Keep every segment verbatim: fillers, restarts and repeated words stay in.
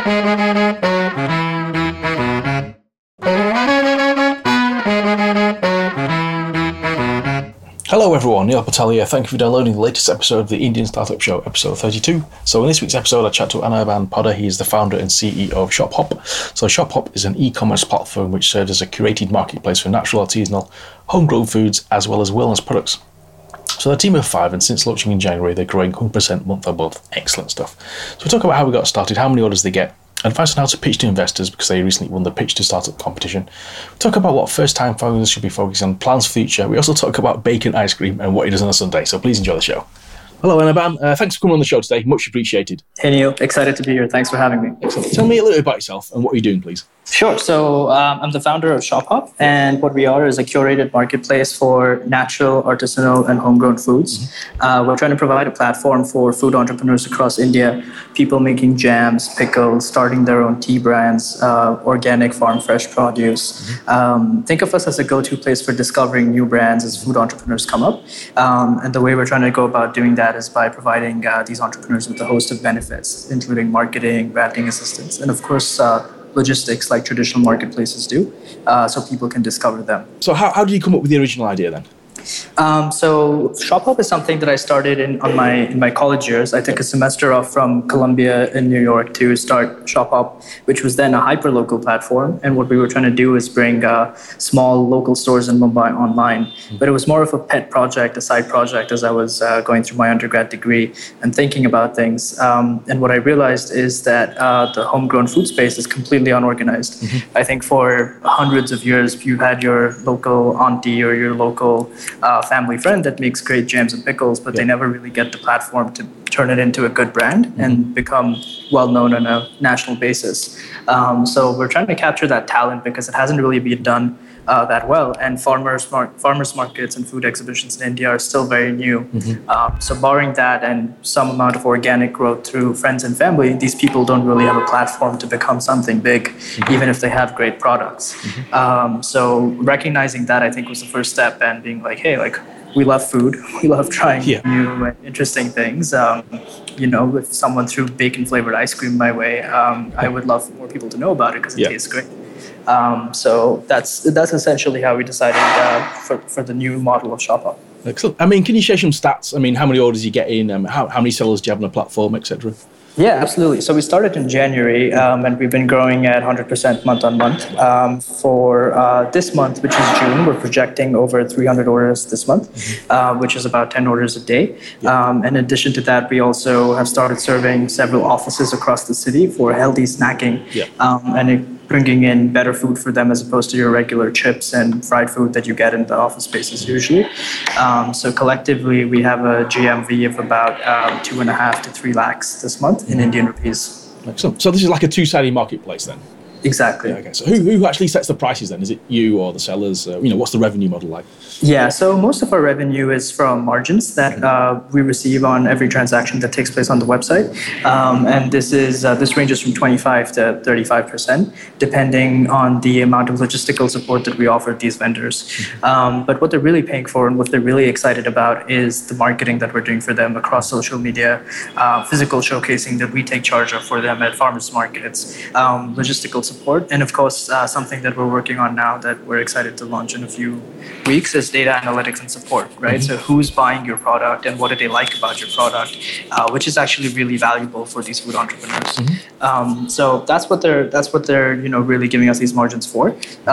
Hello everyone, Neil Patel here. Thank you for downloading the latest episode of the Indian Startup Show, episode thirty-two. So in this week's episode, I chat to Anirban Poddar. He is the founder and C E O of ShopHop. So ShopHop is an e-commerce platform which serves as a curated marketplace for natural, artisanal, homegrown foods, as well as wellness products. So they're a team of five, and since launching in January, they're growing one hundred percent month on month. Excellent stuff. So we talk about how we got started, how many orders they get, advice on how to pitch to investors because they recently won the Pitch to Startup competition. We talk about what first-time founders should be focusing on, plans for the future. We also talk about bacon ice cream and what he does on a Sunday. So please enjoy the show. Hello, Anirban. Uh, thanks for coming on the show today. Much appreciated. Hey, Neil. Excited to be here. Thanks for having me. Excellent. Tell me a little bit about yourself and what you're doing, please. Sure. So um, I'm the founder of ShopHop, and what we are is a curated marketplace for natural, artisanal, and homegrown foods. Mm-hmm. Uh, we're trying to provide a platform for food entrepreneurs across India, people making jams, pickles, starting their own tea brands, uh, organic farm fresh produce. Mm-hmm. Um, think of us as a go-to place for discovering new brands as food entrepreneurs come up. Um, and the way we're trying to go about doing that is by providing uh, these entrepreneurs with a host of benefits, including marketing, branding assistance, and of course, uh, logistics like traditional marketplaces do, uh, so people can discover them. So how, how did you come up with the original idea then? Um, so ShopHop is something that I started in on my in my college years. I took a semester off from Columbia in New York to start ShopHop, which was then a hyper-local platform. And what we were trying to do is bring uh, small local stores in Mumbai online. Mm-hmm. But it was more of a pet project, a side project, as I was uh, going through my undergrad degree and thinking about things. Um, and what I realized is that uh, the homegrown food space is completely unorganized. Mm-hmm. I think for hundreds of years, you had your local auntie or your local Uh, family friend that makes great jams and pickles, but yeah. they never really get the platform to turn it into a good brand mm-hmm. and become well known on a national basis. Um, so we're trying to capture that talent because it hasn't really been done uh, that well. And farmers mar- farmers markets and food exhibitions in India are still very new. Mm-hmm. Um, so barring that and some amount of organic growth through friends and family, these people don't really have a platform to become something big, mm-hmm. even if they have great products. Mm-hmm. Um, so recognizing that, I think, was the first step, and being like, hey, like, we love food. We love trying yeah. new and interesting things. Um, you know, if someone threw bacon-flavored ice cream my way, um, I would love more people to know about it because it yeah. tastes great. Um, so that's that's essentially how we decided uh, for, for the new model of ShopHop. Excellent. I mean, can you share some stats? I mean, how many orders you get in? Um, how, how many sellers do you have on the platform, et cetera? Yeah, absolutely. So we started in January, um, and we've been growing at one hundred percent month on month. Um, for uh, this month, which is June, we're projecting over three hundred orders this month, mm-hmm. uh, which is about ten orders a day. Yeah. Um, in addition to that, we also have started serving several offices across the city for healthy snacking, yeah. um, and it, bringing in better food for them as opposed to your regular chips and fried food that you get in the office spaces usually. Um, so collectively, we have a G M V of about um, two and a half to three lakhs this month in Indian rupees. Excellent. So this is like a two-sided marketplace then? Exactly. Yeah, okay. So who, who actually sets the prices then? Is it you or the sellers? Uh, you know, what's the revenue model like? Yeah, so most of our revenue is from margins that uh, we receive on every transaction that takes place on the website, um, and this is uh, this ranges from twenty-five to thirty-five percent, depending on the amount of logistical support that we offer these vendors. Um, but what they're really paying for and what they're really excited about is the marketing that we're doing for them across social media, uh, physical showcasing that we take charge of for them at farmers markets, um, logistical support, and of course uh, something that we're working on now that we're excited to launch in a few weeks is data analytics and support, right? Mm-hmm. So who's buying your product and what do they like about your product, uh, which is actually really valuable for these food entrepreneurs. Mm-hmm. Um, so that's what they're that's what they're you know really giving us these margins for.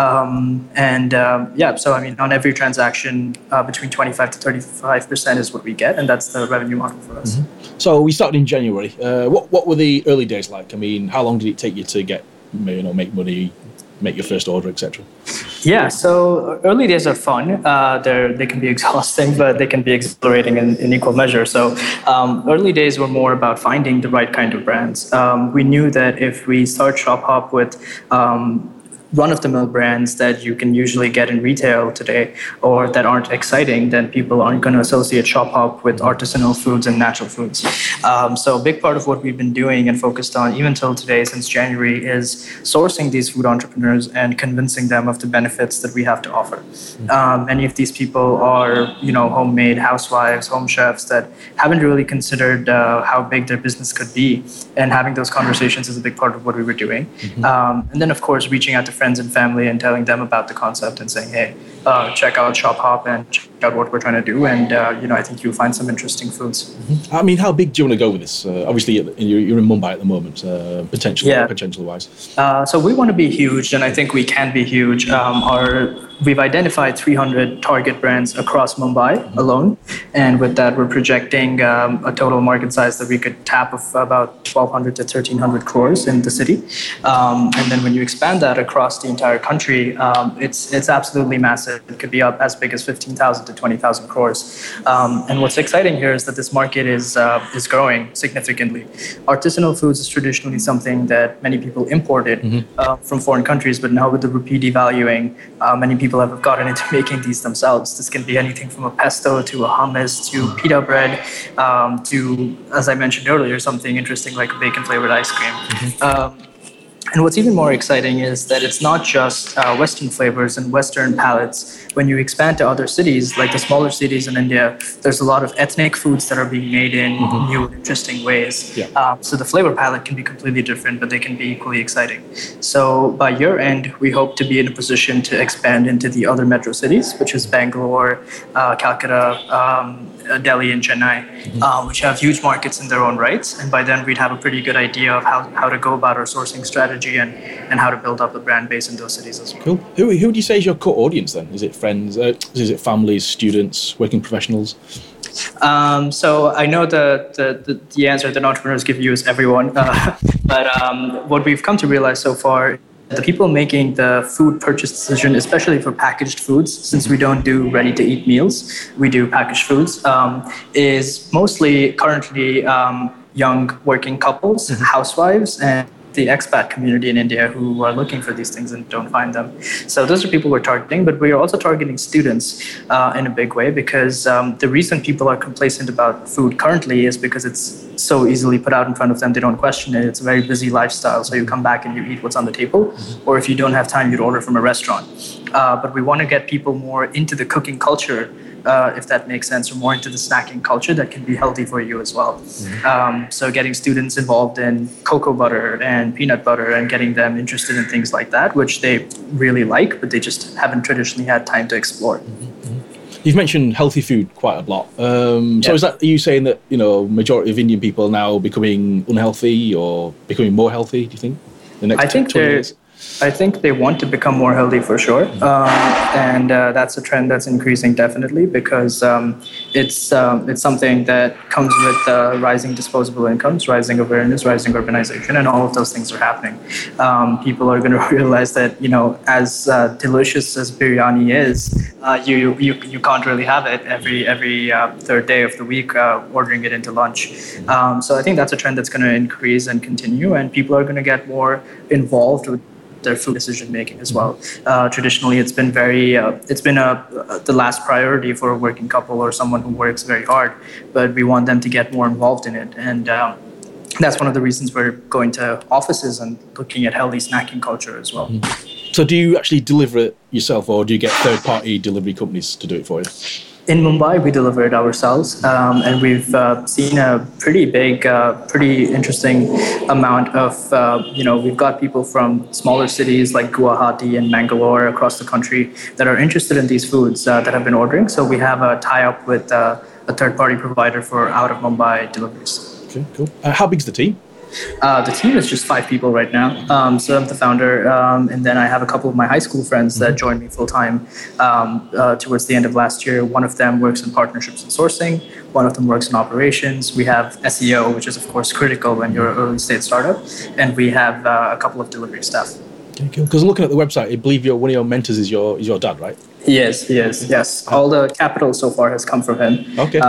Um, and um, yeah, so I mean on every transaction uh, between twenty-five to thirty-five percent is what we get, and that's the revenue model for us. Mm-hmm. So we started in January. Uh, what what were the early days like? I mean, how long did it take you to get you know make money, make your first order, et cetera? Yeah, so early days are fun. Uh, they're, they can be exhausting, but they can be exhilarating in, in equal measure. So um, early days were more about finding the right kind of brands. Um, we knew that if we start ShopHop with um, run-of-the-mill brands that you can usually get in retail today or that aren't exciting, then people aren't going to associate Shop Hop with artisanal foods and natural foods. Um, so a big part of what we've been doing and focused on even till today since January is sourcing these food entrepreneurs and convincing them of the benefits that we have to offer. Um, many of these people are, you know, homemade housewives, home chefs that haven't really considered uh, how big their business could be, and having those conversations is a big part of what we were doing. Mm-hmm. Um, and then, of course, reaching out to friends and family and telling them about the concept and saying, hey, uh, check out Shop Hop and check out what we're trying to do. And, uh, you know, I think you'll find some interesting foods. Mm-hmm. I mean, how big do you want to go with this? Uh, obviously, you're, you're in Mumbai at the moment, uh, potentially, yeah. potential-wise. Uh, so we want to be huge, and I think we can be huge. Um, our We've identified three hundred target brands across Mumbai mm-hmm. alone. And with that, we're projecting um, a total market size that we could tap of about twelve hundred to thirteen hundred crores in the city. Um, and then when you expand that across the entire country, um, it's it's absolutely massive. It could be up as big as fifteen thousand to twenty thousand crores. Um, and what's exciting here is that this market is uh, is growing significantly. Artisanal foods is traditionally something that many people imported mm-hmm. uh, from foreign countries, but now with the rupee devaluing, uh, many people People have gotten into making these themselves. This can be anything from a pesto to a hummus to pita bread um, to, as I mentioned earlier, something interesting like a bacon-flavored ice cream. Mm-hmm. Um, and what's even more exciting is that it's not just uh, Western flavors and Western palates. When you expand to other cities, like the smaller cities in India, there's a lot of ethnic foods that are being made in mm-hmm. new, interesting ways. Yeah. Um, so the flavor palette can be completely different, but they can be equally exciting. So by year end, we hope to be in a position to expand into the other metro cities, which is Bangalore, uh, Calcutta, um, Delhi, and Chennai, mm-hmm. uh, which have huge markets in their own rights. And by then, we'd have a pretty good idea of how, how to go about our sourcing strategy and, and how to build up a brand base in those cities as well. Cool. Who, who would you say is your core audience then? Is it friends? Uh, is it families, students, working professionals? Um, so I know the, the, the, the answer that entrepreneurs give you is everyone. Uh, but um, what we've come to realize so far, the people making the food purchase decision, especially for packaged foods, since we don't do ready-to-eat meals, we do packaged foods, um, is mostly currently um, young working couples, mm-hmm. housewives, and the expat community in India who are looking for these things and don't find them. So those are people we're targeting, but we are also targeting students uh, in a big way because um, the reason people are complacent about food currently is because it's so easily put out in front of them. They don't question it. It's a very busy lifestyle. So you come back and you eat what's on the table, mm-hmm. or if you don't have time, you'd order from a restaurant. Uh, but we want to get people more into the cooking culture, Uh, if that makes sense, or more into the snacking culture that can be healthy for you as well. Mm-hmm. Um, so getting students involved in cocoa butter and peanut butter and getting them interested in things like that, which they really like, but they just haven't traditionally had time to explore. Mm-hmm. You've mentioned healthy food quite a lot. Um, so yeah. is that, are you saying that, you know, majority of Indian people are now becoming unhealthy or becoming more healthy, do you think? The next I think years? I think they want to become more healthy for sure, um, and uh, that's a trend that's increasing definitely because um, it's um, it's something that comes with uh, rising disposable incomes, rising awareness, rising urbanization, and all of those things are happening. Um, people are going to realize that, you know, as uh, delicious as biryani is, uh, you you you can't really have it every every uh, third day of the week, uh, ordering it into lunch. Um, so I think that's a trend that's going to increase and continue, and people are going to get more involved with their food decision making as well. Uh, traditionally, it's been very, uh, it's been a, uh, the last priority for a working couple or someone who works very hard, but we want them to get more involved in it. And um, that's one of the reasons we're going to offices and looking at healthy snacking culture as well. Mm-hmm. So do you actually deliver it yourself or do you get third party delivery companies to do it for you? In Mumbai, we deliver it ourselves, um, and we've uh, seen a pretty big, uh, pretty interesting amount of, uh, you know, we've got people from smaller cities like Guwahati and Mangalore across the country that are interested in these foods uh, that have been ordering. So we have a tie-up with uh, a third-party provider for out-of-Mumbai deliveries. Okay, cool. Uh, how big's the team? Uh, the team is just five people right now. Um, so I'm the founder, um, and then I have a couple of my high school friends that joined me full time um, uh, towards the end of last year. One of them works in partnerships and sourcing. One of them works in operations. We have S E O, which is of course critical when you're an early stage startup, and we have uh, a couple of delivery staff. Okay, cool. Because looking at the website, I believe your one of your mentors is your is your dad, right? Yes, yes, yes. All the capital so far has come from him. Okay. Uh,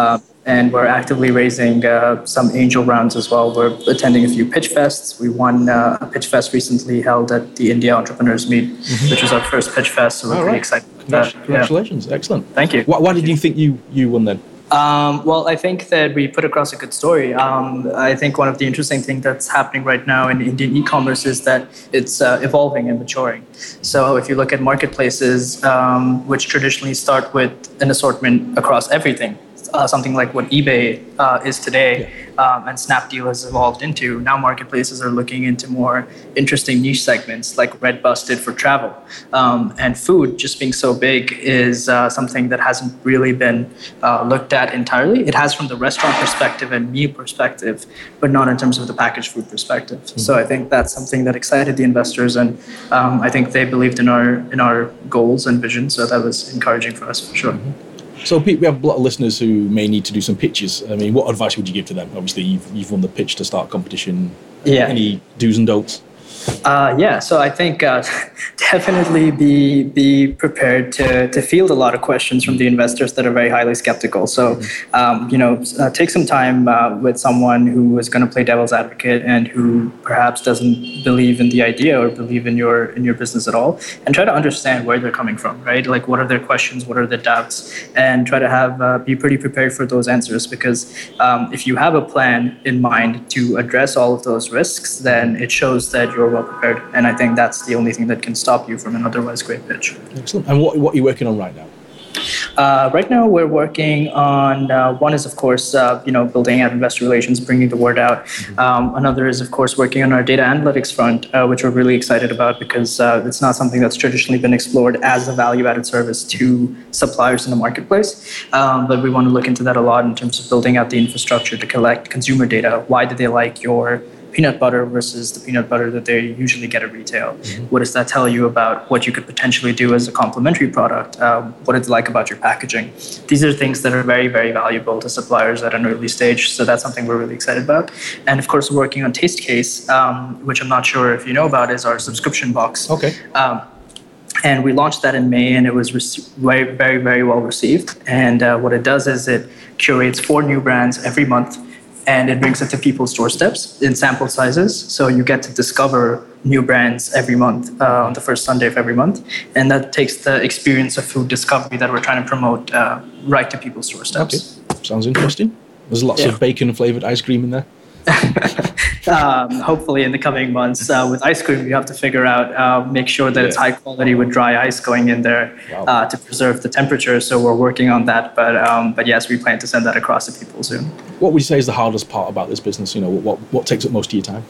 and we're actively raising uh, some angel rounds as well. We're attending a few pitch fests. We won uh, a pitch fest recently held at the India Entrepreneurs Meet, mm-hmm. which was our first pitch fest, so we're All pretty right. excited. Congrats- Congratulations, yeah. Excellent. Thank you. Why, why did you think you, you won then? Um, well, I think that we put across a good story. Um, I think one of the interesting things that's happening right now in Indian e-commerce is that it's uh, evolving and maturing. So if you look at marketplaces, um, which traditionally start with an assortment across everything, uh, something like what eBay uh, is today, yeah. um, and Snapdeal has evolved into. Now marketplaces are looking into more interesting niche segments like Redbus did for travel. Um, and food, just being so big, is uh, something that hasn't really been uh, looked at entirely. It has from the restaurant perspective and meal perspective, but not in terms of the packaged food perspective. Mm-hmm. So I think that's something that excited the investors, and um, I think they believed in our in our goals and vision. So that was encouraging for us, for sure. Mm-hmm. So, Pete, we have a lot of listeners who may need to do some pitches. I mean, what advice would you give to them? Obviously, you've, you've won the pitch to start competition. Yeah. Any do's and don'ts? Uh, yeah, so I think uh, definitely be be prepared to to field a lot of questions from the investors that are very highly skeptical. So, um, you know, uh, take some time uh, with someone who is going to play devil's advocate and who perhaps doesn't believe in the idea or believe in your in your business at all, and try to understand where they're coming from, right? Like, what are their questions? What are their doubts? And try to have uh, be pretty prepared for those answers, because um, if you have a plan in mind to address all of those risks, then it shows that you're well prepared, and I think that's the only thing that can stop you from an otherwise great pitch. Excellent. And what, what are you working on right now? Uh, right now, we're working on, uh, one is, of course, uh, you know, building out investor relations, bringing the word out. Mm-hmm. Um, another is, of course, working on our data analytics front, uh, which we're really excited about, because uh, it's not something that's traditionally been explored as a value-added service to suppliers in the marketplace. Um, but we want to look into that a lot in terms of building out the infrastructure to collect consumer data. Why do they like your peanut butter versus the peanut butter that they usually get at retail? Mm-hmm. What does that tell you about what you could potentially do as a complementary product? Uh, what it's like about your packaging? These are things that are very, very valuable to suppliers at an early stage. So that's something we're really excited about. And of course, working on Tastecase, um, which I'm not sure if you know about, is our subscription box. Okay. Um, and we launched that in May, and it was rec- very, very, very well received. And uh, what it does is it curates four new brands every month, and it brings it to people's doorsteps in sample sizes. So you get to discover new brands every month uh, on the first Sunday of every month. And that takes the experience of food discovery that we're trying to promote uh, right to people's doorsteps. Okay. Sounds interesting. There's lots yeah. of bacon-flavored ice cream in there. um, hopefully in the coming months. Uh, with ice cream, you have to figure out, uh, make sure that yeah. it's high quality with dry ice going in there wow. uh, to preserve the temperature. So we're working on that. But um, but yes, we plan to send that across to people soon. What would you say is the hardest part about this business? You know, what what takes up most of your time?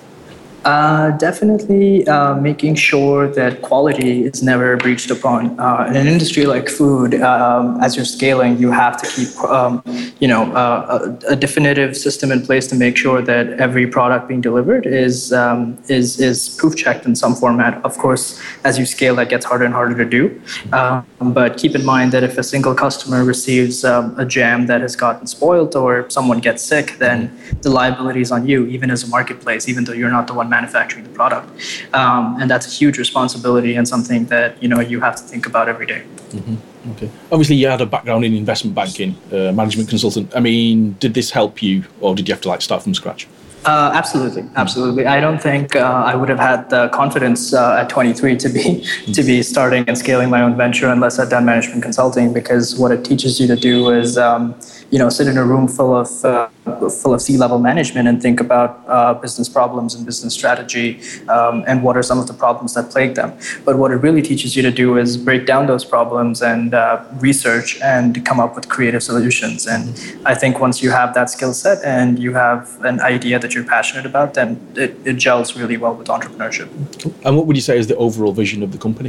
Uh, definitely uh, making sure that quality is never breached upon. Uh, in an industry like food, um, as you're scaling, you have to keep, um, you know, uh, a, a definitive system in place to make sure that every product being delivered is um, is is proof checked in some format. Of course, as you scale, that gets harder and harder to do. Um, but keep in mind that if a single customer receives um, a jam that has gotten spoiled or someone gets sick, then the liability is on you, even as a marketplace, even though you're not the one manufacturing the product. Um, and that's a huge responsibility and something that, you know, you have to think about every day. Mm-hmm. Okay. Obviously, you had a background in investment banking, uh, management consultant. I mean, did this help you, or did you have to like start from scratch? Uh, absolutely, absolutely. I don't think uh, I would have had the confidence uh, at twenty-three to be to be starting and scaling my own venture unless I'd done management consulting, because what it teaches you to do is, um, you know, sit in a room full of uh, full of C-level management and think about uh, business problems and business strategy um, and what are some of the problems that plague them. But what it really teaches you to do is break down those problems and uh, research and come up with creative solutions. And I think once you have that skill set and you have an idea that you're passionate about, then it, it gels really well with entrepreneurship. And what would you say is the overall vision of the company?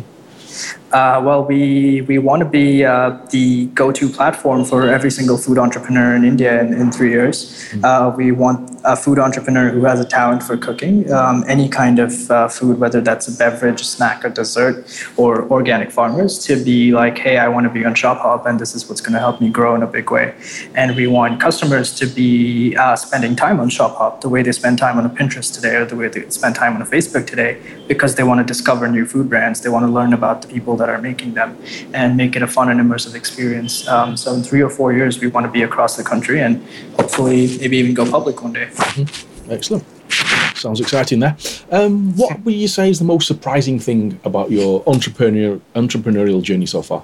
Uh, well, we we want to be uh, the go-to platform for every single food entrepreneur in India in, in three years. Uh, we want a food entrepreneur who has a talent for cooking, um, any kind of uh, food, whether that's a beverage, snack, or dessert, or organic farmers, to be like, hey, I want to be on ShopHop, and this is what's going to help me grow in a big way. And we want customers to be uh, spending time on ShopHop the way they spend time on a Pinterest today, or the way they spend time on a Facebook today, because they want to discover new food brands. They want to learn about the people that are making them and make it a fun and immersive experience. Um, so in three or four years, we want to be across the country and hopefully maybe even go public one day. Mm-hmm. Excellent. Sounds exciting there. Um, what would you say is the most surprising thing about your entrepreneur, entrepreneurial journey so far?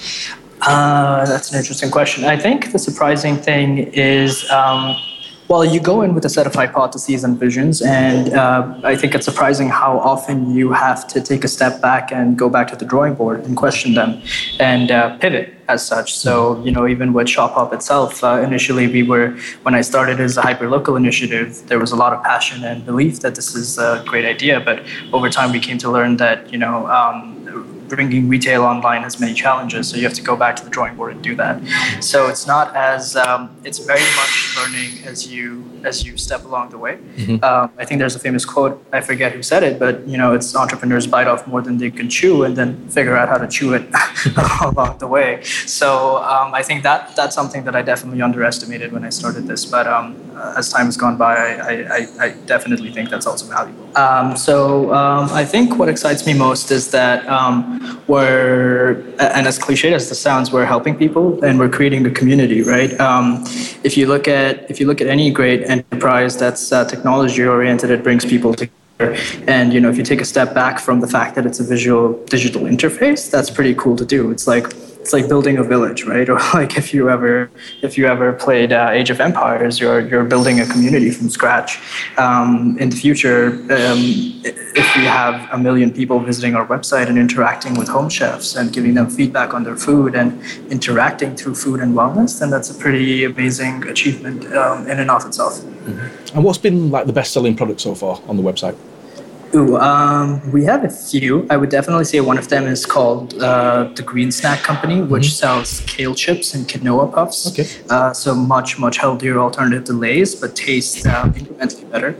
Uh, that's an interesting question. I think the surprising thing is, um, well, you go in with a set of hypotheses and visions, and uh, I think it's surprising how often you have to take a step back and go back to the drawing board and question them and uh, pivot as such. So, you know, even with ShopHop itself, uh, initially we were, when I started as a hyperlocal initiative, there was a lot of passion and belief that this is a great idea. But over time, we came to learn that, you know, um, bringing retail online has many challenges, so you have to go back to the drawing board and do that. So it's not as um, it's very much learning as you as you step along the way. Mm-hmm. Um, I think there's a famous quote, I forget who said it, but you know, it's entrepreneurs bite off more than they can chew, and then figure out how to chew it along the way. So um, I think that that's something that I definitely underestimated when I started this. But um, as time has gone by, I, I, I definitely think that's also valuable. Um, so um, I think what excites me most is that um, we're, and as cliched as this sounds, we're helping people and we're creating a community, right? Um, if you look at if you look at any great enterprise that's uh, technology oriented, it brings people together. And you know, if you take a step back from the fact that it's a visual digital interface, that's pretty cool to do. It's like it's like building a village, right? Or like if you ever if you ever played uh, Age of Empires, you're you're building a community from scratch. Um, in the future, um, if we have a million people visiting our website and interacting with home chefs and giving them feedback on their food and interacting through food and wellness, then that's a pretty amazing achievement um, in and of itself. Mm-hmm. And what's been like the best-selling product so far on the website? Ooh, um, we have a few. I would definitely say one of them is called uh, the Green Snack Company, which mm-hmm. sells kale chips and quinoa puffs. Okay. Uh, so much, much healthier alternative to Lay's, but taste uh, incrementally better.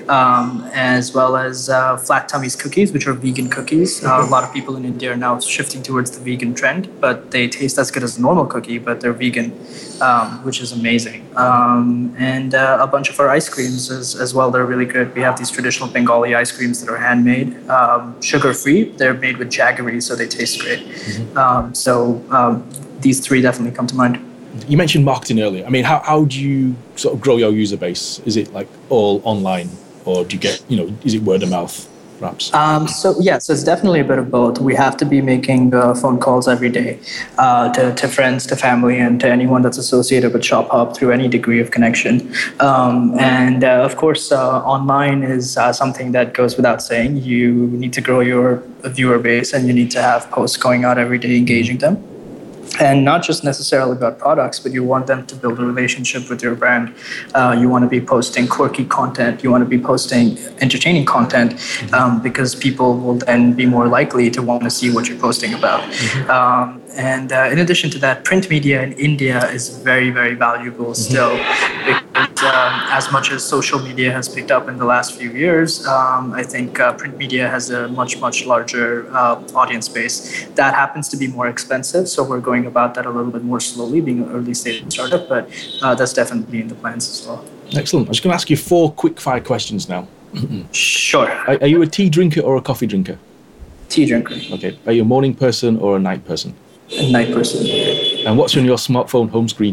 Um, as well as uh, Flat Tummy's cookies, which are vegan cookies. Uh, a lot of people in India are now shifting towards the vegan trend, but they taste as good as a normal cookie, but they're vegan, um, which is amazing. Um, and uh, a bunch of our ice creams as, as well. They're really good. We have these traditional Bengali ice creams that are handmade, um, sugar-free. They're made with jaggery, so they taste great. Mm-hmm. Um, so um, these three definitely come to mind. You mentioned marketing earlier. I mean, how, how do you sort of grow your user base? Is it like all online, or do you get, you know, is it word of mouth? Perhaps? Um, so yeah, so it's definitely a bit of both. We have to be making uh, phone calls every day uh, to, to friends, to family, and to anyone that's associated with ShopHop through any degree of connection. Um, and uh, of course, uh, online is uh, something that goes without saying. You need to grow your viewer base, and you need to have posts going out every day, engaging them. And not just necessarily about products, but you want them to build a relationship with your brand. Uh, you want to be posting quirky content. You want to be posting entertaining content um, because people will then be more likely to want to see what you're posting about. Mm-hmm. Um, and uh, in addition to that, print media in India is very, very valuable still. Mm-hmm. Because um, as much as social media has picked up in the last few years, um, I think uh, print media has a much, much larger uh, audience base. That happens to be more expensive, so we're going about that a little bit more slowly, being an early stage startup, but uh, that's definitely in the plans as well. Excellent. I'm just going to ask you four quick fire questions now. Sure. Are, are you a tea drinker or a coffee drinker? Tea drinker. Okay. Are you a morning person or a night person? A night person. And what's on your smartphone home screen?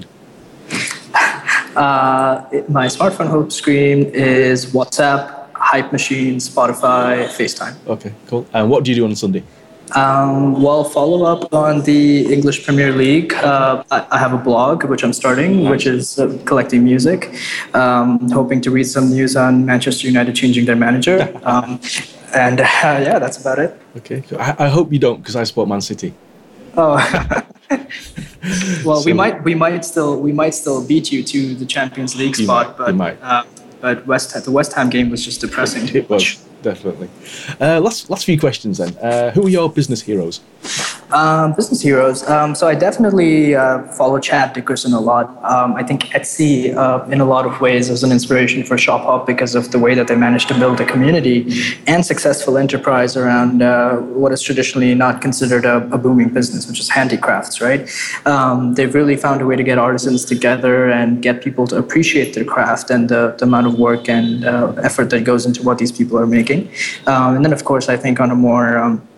Uh, it, my smartphone home screen is WhatsApp, Hype Machine, Spotify, FaceTime. Okay, cool. And what do you do on Sunday? Um, well, follow up on the English Premier League. Uh, I, I have a blog, which I'm starting, nice. which is uh, collecting music. Um, hoping to read some news on Manchester United changing their manager. Um, and uh, yeah, that's about it. Okay, cool. I, I hope you don't, because I support Man City. Oh. Well, so, we might we might still we might still beat you to the Champions League spot, might, but uh, but West the West Ham game was just depressing. It was, definitely. Uh, last last few questions then. Uh, who are your business heroes? Um, business heroes. Um, so I definitely uh, follow Chad Dickerson a lot. Um, I think Etsy, uh, in a lot of ways, is an inspiration for ShopHop because of the way that they managed to build a community and successful enterprise around uh, what is traditionally not considered a, a booming business, which is handicrafts, right? Um, they've really found a way to get artisans together and get people to appreciate their craft and the, the amount of work and uh, effort that goes into what these people are making. Um, and then, of course, I think on a more um,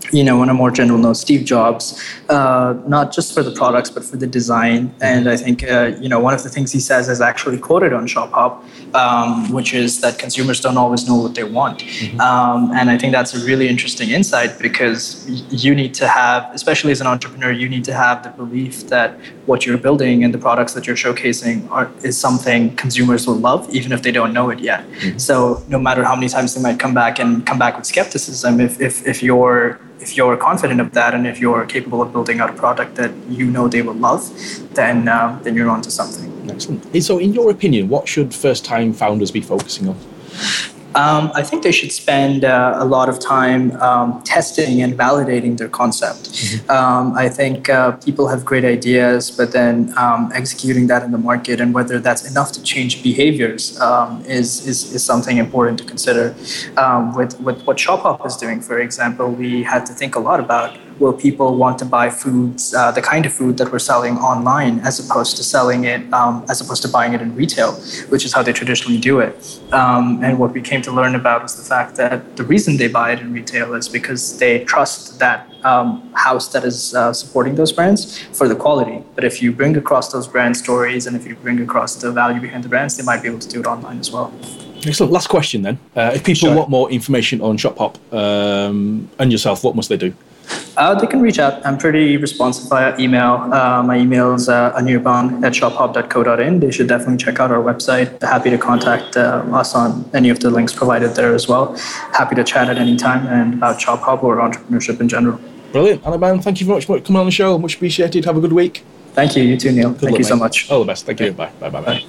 you know, on a more general note, Steve Jobs, uh, not just for the products, but for the design. And I think, uh, you know, one of the things he says is actually quoted on ShopHop, um, which is that consumers don't always know what they want. Mm-hmm. Um, and I think that's a really interesting insight, because you need to have, especially as an entrepreneur, you need to have the belief that what you're building and the products that you're showcasing are, is something consumers will love, even if they don't know it yet. Mm-hmm. So no matter how many times they might come back and come back with skepticism, if, if, if you're If you're confident of that, and if you're capable of building out a product that you know they will love, then um, then you're onto something. Excellent. So, in your opinion, what should first-time founders be focusing on? Um, I think they should spend uh, a lot of time um, testing and validating their concept. Mm-hmm. Um, I think uh, people have great ideas, but then um, executing that in the market and whether that's enough to change behaviors um, is, is is something important to consider. Um, with, with what ShopHop is doing, for example, we had to think a lot about, will people want to buy foods, uh, the kind of food that we're selling online, as opposed to selling it, um, as opposed to buying it in retail, which is how they traditionally do it. Um, and what we came to learn about was the fact that the reason they buy it in retail is because they trust that um, house that is uh, supporting those brands for the quality. But if you bring across those brand stories, and if you bring across the value behind the brands, they might be able to do it online as well. Excellent. Last question then. Uh, if people Sure. want more information on ShopHop um, and yourself, what must they do? Uh, they can reach out. I'm pretty responsive via email. Uh, my email is uh, anirban at shophop dot co dot in. They should definitely check out our website. Happy to contact uh, us on any of the links provided there as well. Happy to chat at any time and about ShopHop or entrepreneurship in general. Brilliant. Anirban, thank you very much for coming on the show. Much appreciated. Have a good week. Thank you. You too, Neil. Good Thank luck, you so mate. much. All the best. Thank you. Bye. Bye. Bye. Bye.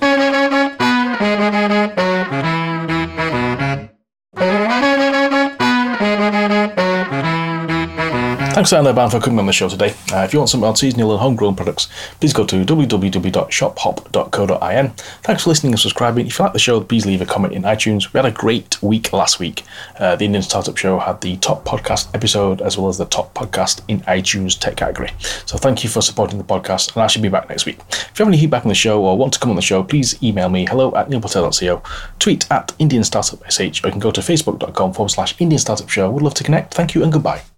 Thanks to Anirban for coming on the show today. Uh, if you want some on seasonal and homegrown products, please go to w w w dot shop hop dot co dot in. Thanks for listening and subscribing. If you like the show, please leave a comment in iTunes. We had a great week last week. Uh, the Indian Startup Show had the top podcast episode as well as the top podcast in iTunes tech category. So thank you for supporting the podcast, and I should be back next week. If you have any feedback on the show or want to come on the show, please email me hello at neil patel dot co, tweet at Indian Startup S H, or you can go to facebook dot com forward slash Indian Startup Show. Would love to connect. Thank you and goodbye.